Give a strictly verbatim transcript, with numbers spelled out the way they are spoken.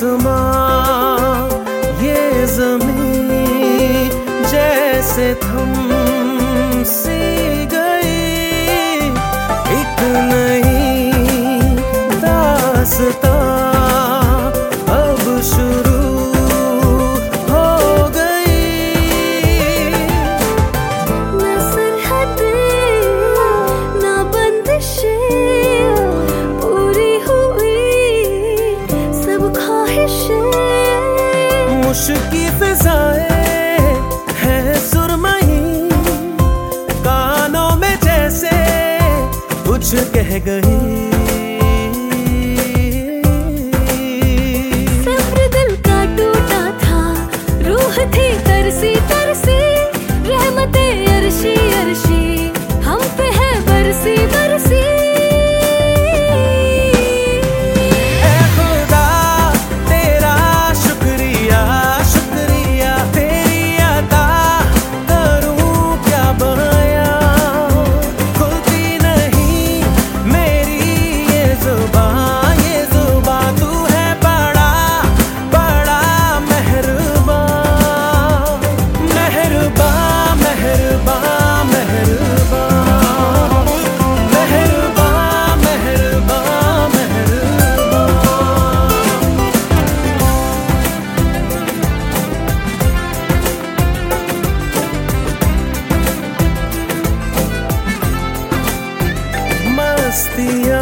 आसमां ये ज़मीं जैसे थम सी गई, एक नई दास्तां अब शुरू हो गई। ना सरहदें ना बंदिशें पूरी हुई सब ख्वाहिशें, मुश्किल फिजाएं हैं सुरमई, कानों में जैसे कुछ कह गई। सब्र दिल का टूटा था, रूह थी तरसी तरसी, रहमते अर्शी अर्शी हम पे है बरसी बरसी। ऐ खुदा तेरा शुक्रिया शुक्रिया, तेरी अता करूं क्या बयां, खुलती नहीं मेरी ये जुबां ये जुबां, तू है बड़ा बड़ा मेहरबान मेहरबान मेहरबान मेहरबान मेहरबान मेहरबान मेहरबान। मस्तियाँ